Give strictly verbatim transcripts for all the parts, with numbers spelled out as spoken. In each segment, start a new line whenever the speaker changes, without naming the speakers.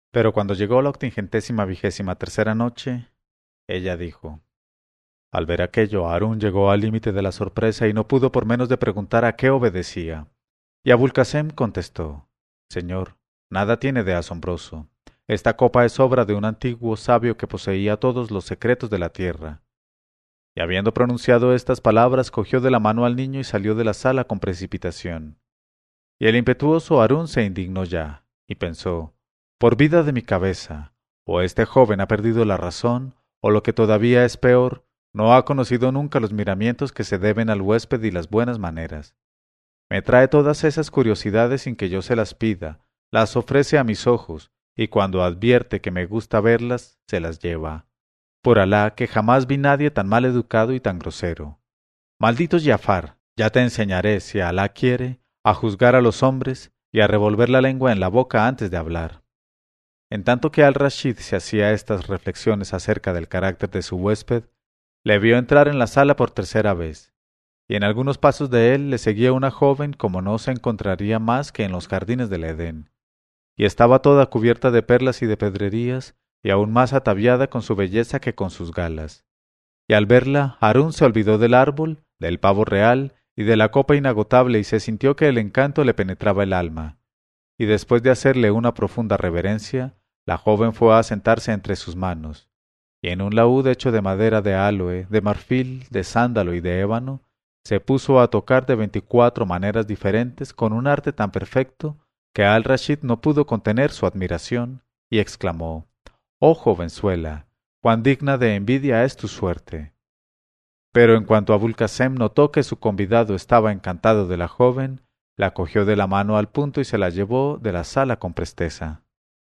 Pero cuando llegó la octingentésima vigésima tercera noche, ella dijo: Al ver aquello, Harún llegó al límite de la sorpresa y no pudo por menos de preguntar a qué obedecía. Y Abulcasem contestó: Señor, nada tiene de asombroso. Esta copa es obra de un antiguo sabio que poseía todos los secretos de la tierra. Y habiendo pronunciado estas palabras, cogió de la mano al niño y salió de la sala con precipitación. Y el impetuoso Harún se indignó ya, y pensó: Por vida de mi cabeza, o este joven ha perdido la razón, o lo que todavía es peor, no ha conocido nunca los miramientos que se deben al huésped y las buenas maneras. Me trae todas esas curiosidades sin que yo se las pida, las ofrece a mis ojos, y cuando advierte que me gusta verlas, se las lleva. Por Alá, que jamás vi nadie tan mal educado y tan grosero. Maldito Giafar, ya te enseñaré, si Alá quiere, a juzgar a los hombres y a revolver la lengua en la boca antes de hablar. En tanto que Al-Rashid se hacía estas reflexiones acerca del carácter de su huésped, le vio entrar en la sala por tercera vez, y en algunos pasos de él le seguía una joven como no se encontraría más que en los jardines del Edén, y estaba toda cubierta de perlas y de pedrerías, y aún más ataviada con su belleza que con sus galas. Y al verla, Harún se olvidó del árbol, del pavo real y de la copa inagotable, y se sintió que el encanto le penetraba el alma. Y después de hacerle una profunda reverencia, la joven fue a sentarse entre sus manos, y en un laúd hecho de madera de áloe, de marfil, de sándalo y de ébano, se puso a tocar de veinticuatro maneras diferentes con un arte tan perfecto que Al-Rashid no pudo contener su admiración, y exclamó: «Oh jovenzuela, cuán digna de envidia es tu suerte». Pero en cuanto Abulcasem notó que su convidado estaba encantado de la joven, la cogió de la mano al punto y se la llevó de la sala con presteza.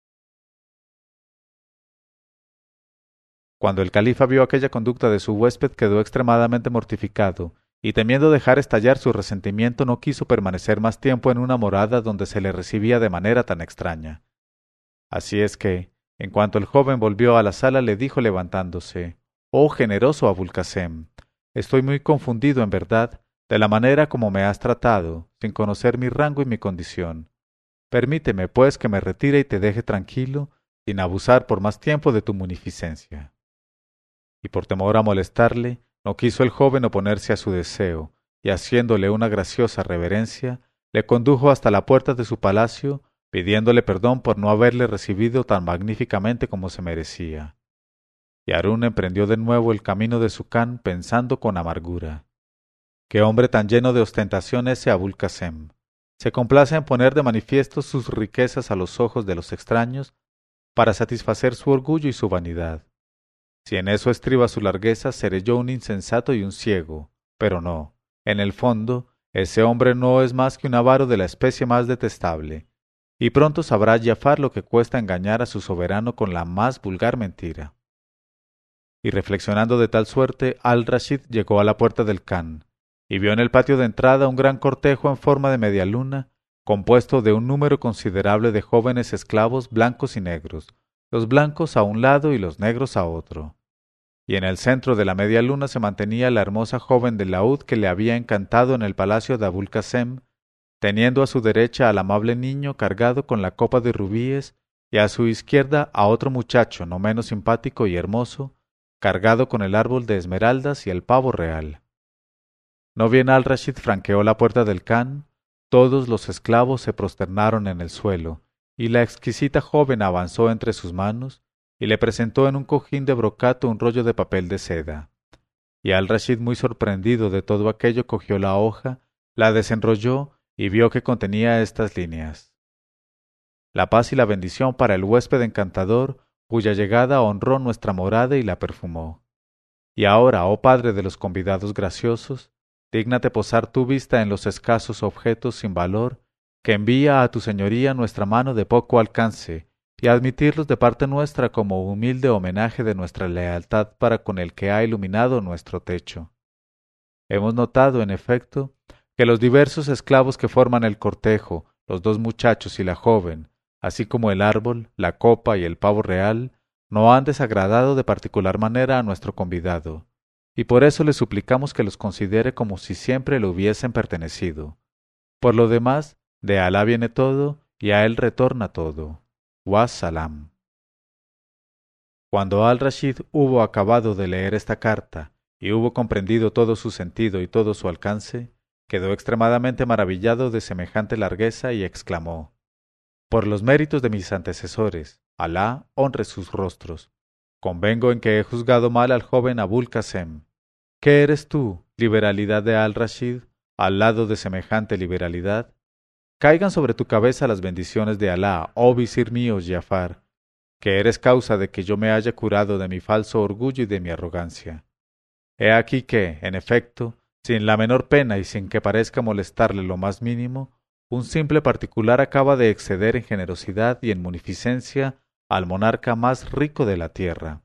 Cuando el califa vio aquella conducta de su huésped, quedó extremadamente mortificado, y temiendo dejar estallar su resentimiento, no quiso permanecer más tiempo en una morada donde se le recibía de manera tan extraña. Así es que, en cuanto el joven volvió a la sala, le dijo levantándose: «Oh generoso Abulcasem, estoy muy confundido en verdad de la manera como me has tratado, sin conocer mi rango y mi condición. Permíteme, pues, que me retire y te deje tranquilo, sin abusar por más tiempo de tu munificencia». Y por temor a molestarle, no quiso el joven oponerse a su deseo, y haciéndole una graciosa reverencia, le condujo hasta la puerta de su palacio, pidiéndole perdón por no haberle recibido tan magníficamente como se merecía. Y Harún emprendió de nuevo el camino de su Khan, pensando con amargura: «Qué hombre tan lleno de ostentación ese Abulcasem. Se complace en poner de manifiesto sus riquezas a los ojos de los extraños para satisfacer su orgullo y su vanidad. Si en eso estriba su largueza, seré yo un insensato y un ciego. Pero no, en el fondo, ese hombre no es más que un avaro de la especie más detestable, y pronto sabrá Giafar lo que cuesta engañar a su soberano con la más vulgar mentira». Y reflexionando de tal suerte, Al-Rashid llegó a la puerta del Khan, y vio en el patio de entrada un gran cortejo en forma de media luna, compuesto de un número considerable de jóvenes esclavos blancos y negros, los blancos a un lado y los negros a otro. Y en el centro de la media luna se mantenía la hermosa joven del laúd que le había encantado en el palacio de Abulcasem, teniendo a su derecha al amable niño cargado con la copa de rubíes, y a su izquierda a otro muchacho no menos simpático y hermoso, cargado con el árbol de esmeraldas y el pavo real. No bien Al-Rashid franqueó la puerta del Khan, todos los esclavos se prosternaron en el suelo, y la exquisita joven avanzó entre sus manos, y le presentó en un cojín de brocato un rollo de papel de seda. Y Al-Rashid, muy sorprendido de todo aquello, cogió la hoja, la desenrolló y vio que contenía estas líneas: «La paz y la bendición para el huésped encantador, cuya llegada honró nuestra morada y la perfumó. Y ahora, oh padre de los convidados graciosos, dígnate posar tu vista en los escasos objetos sin valor que envía a tu señoría nuestra mano de poco alcance, y admitirlos de parte nuestra como humilde homenaje de nuestra lealtad para con el que ha iluminado nuestro techo. Hemos notado, en efecto, que los diversos esclavos que forman el cortejo, los dos muchachos y la joven, así como el árbol, la copa y el pavo real, no han desagradado de particular manera a nuestro convidado, y por eso le suplicamos que los considere como si siempre le hubiesen pertenecido. Por lo demás, de Alá viene todo, y a él retorna todo. Wassalam». Cuando Al-Rashid hubo acabado de leer esta carta y hubo comprendido todo su sentido y todo su alcance, quedó extremadamente maravillado de semejante largueza y exclamó: «Por los méritos de mis antecesores, Alá honre sus rostros. Convengo en que he juzgado mal al joven Abul Qasem. ¿Qué eres tú, liberalidad de Al-Rashid, al lado de semejante liberalidad? Caigan sobre tu cabeza las bendiciones de Alá, oh visir mío Jafar, que eres causa de que yo me haya curado de mi falso orgullo y de mi arrogancia. He aquí que, en efecto, sin la menor pena y sin que parezca molestarle lo más mínimo, un simple particular acaba de exceder en generosidad y en munificencia al monarca más rico de la tierra».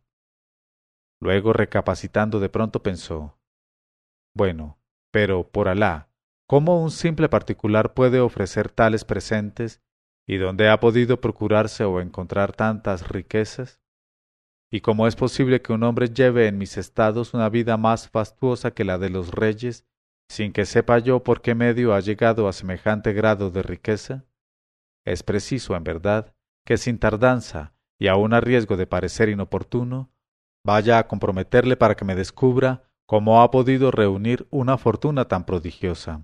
Luego, recapacitando de pronto, pensó: «Bueno, pero, por Alá, ¿cómo un simple particular puede ofrecer tales presentes, y dónde ha podido procurarse o encontrar tantas riquezas? ¿Y cómo es posible que un hombre lleve en mis estados una vida más fastuosa que la de los reyes, sin que sepa yo por qué medio ha llegado a semejante grado de riqueza? Es preciso, en verdad, que sin tardanza, y aun a riesgo de parecer inoportuno, vaya a comprometerle para que me descubra cómo ha podido reunir una fortuna tan prodigiosa».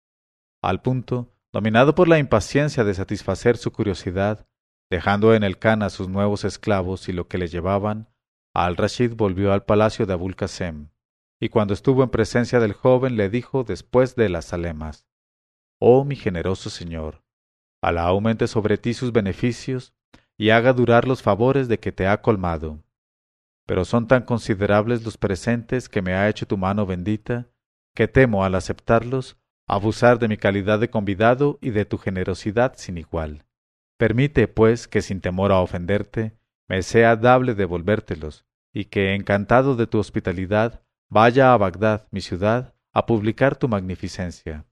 Al punto, dominado por la impaciencia de satisfacer su curiosidad, dejando en el Khan a sus nuevos esclavos y lo que le llevaban, Al-Rashid volvió al palacio de Abul Qasem, y cuando estuvo en presencia del joven le dijo después de las zalemas: «Oh mi generoso señor, Alá aumente sobre ti sus beneficios y haga durar los favores de que te ha colmado. Pero son tan considerables los presentes que me ha hecho tu mano bendita, que temo al aceptarlos abusar de mi calidad de convidado y de tu generosidad sin igual. Permite, pues, que sin temor a ofenderte, me sea dable devolvértelos, y que, encantado de tu hospitalidad, vaya a Bagdad, mi ciudad, a publicar tu magnificencia».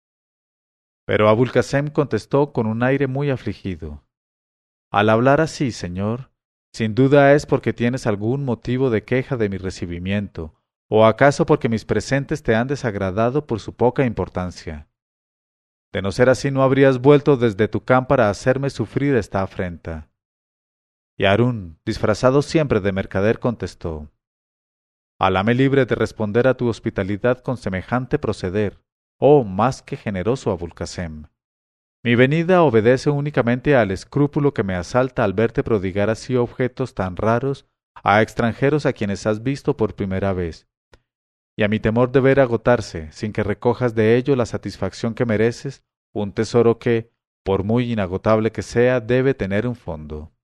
Pero Abul Qasem contestó con un aire muy afligido: «Al hablar así, señor, sin duda es porque tienes algún motivo de queja de mi recibimiento, o acaso porque mis presentes te han desagradado por su poca importancia. De no ser así, no habrías vuelto desde tu Khan para hacerme sufrir esta afrenta». Y Harún, disfrazado siempre de mercader, contestó: «Alá me libre de responder a tu hospitalidad con semejante proceder, oh más que generoso Abul Qasem. Mi venida obedece únicamente al escrúpulo que me asalta al verte prodigar así objetos tan raros a extranjeros a quienes has visto por primera vez, y a mi temor de ver agotarse, sin que recojas de ello la satisfacción que mereces, un tesoro que, por muy inagotable que sea, debe tener un fondo».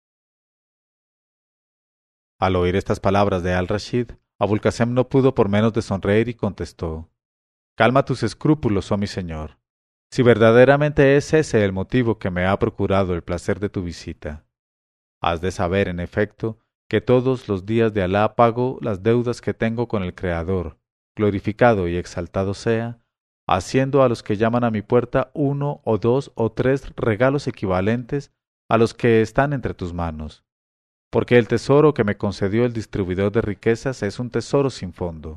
Al oír estas palabras de Al-Rashid, Abul Qasem no pudo por menos de sonreír y contestó: «Calma tus escrúpulos, oh mi señor, si verdaderamente es ese el motivo que me ha procurado el placer de tu visita. Has de saber, en efecto, que todos los días de Alá pago las deudas que tengo con el Creador, glorificado y exaltado sea, haciendo a los que llaman a mi puerta uno o dos o tres regalos equivalentes a los que están entre tus manos, porque el tesoro que me concedió el distribuidor de riquezas es un tesoro sin fondo».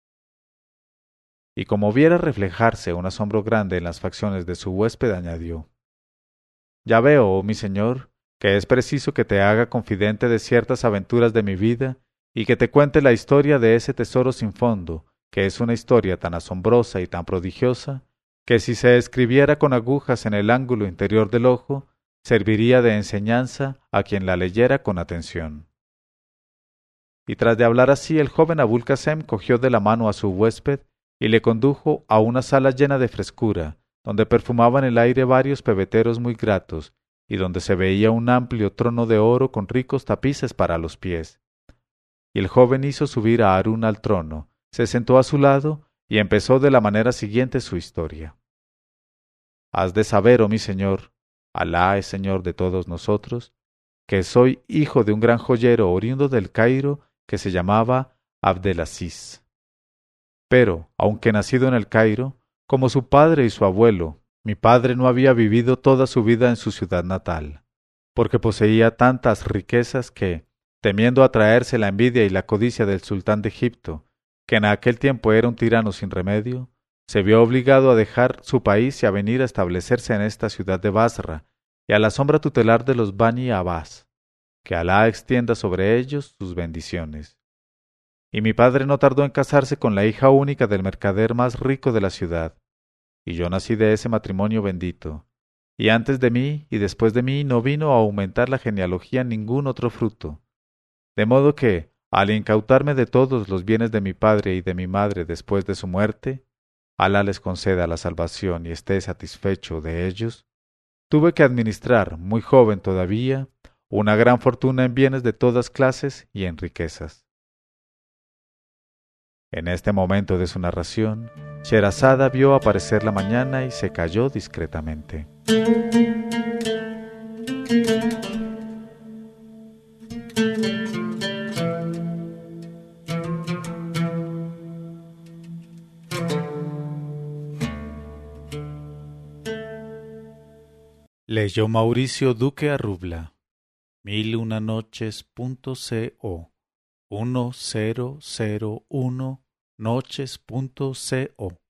Y como viera reflejarse un asombro grande en las facciones de su huésped, añadió: «Ya veo, oh mi señor, que es preciso que te haga confidente de ciertas aventuras de mi vida y que te cuente la historia de ese tesoro sin fondo, que es una historia tan asombrosa y tan prodigiosa, que si se escribiera con agujas en el ángulo interior del ojo, serviría de enseñanza a quien la leyera con atención». Y tras de hablar así, el joven Abul Qasem cogió de la mano a su huésped y le condujo a una sala llena de frescura, donde perfumaban el aire varios pebeteros muy gratos, y donde se veía un amplio trono de oro con ricos tapices para los pies. Y el joven hizo subir a Harún al trono, se sentó a su lado y empezó de la manera siguiente su historia: «Has de saber, oh mi señor, Alá es señor de todos nosotros, que soy hijo de un gran joyero oriundo del Cairo que se llamaba Abdelaziz. Pero, aunque nacido en el Cairo, como su padre y su abuelo, mi padre no había vivido toda su vida en su ciudad natal, porque poseía tantas riquezas que, temiendo atraerse la envidia y la codicia del sultán de Egipto, que en aquel tiempo era un tirano sin remedio, se vio obligado a dejar su país y a venir a establecerse en esta ciudad de Basra, y a la sombra tutelar de los Bani Abbas. que Alá extienda sobre ellos sus bendiciones. Y mi padre no tardó en casarse con la hija única del mercader más rico de la ciudad, y yo nací de ese matrimonio bendito. Y antes de mí y después de mí no vino a aumentar la genealogía ningún otro fruto. De modo que, al incautarme de todos los bienes de mi padre y de mi madre después de su muerte, Alá les conceda la salvación y esté satisfecho de ellos, tuve que administrar, muy joven todavía, una gran fortuna en bienes de todas clases y en riquezas. En este momento de su narración, Sherazada vio aparecer la mañana y se calló discretamente. Leyó Mauricio Duque Arrubla. Mil una noches punto co. uno cero cero uno noches punto co.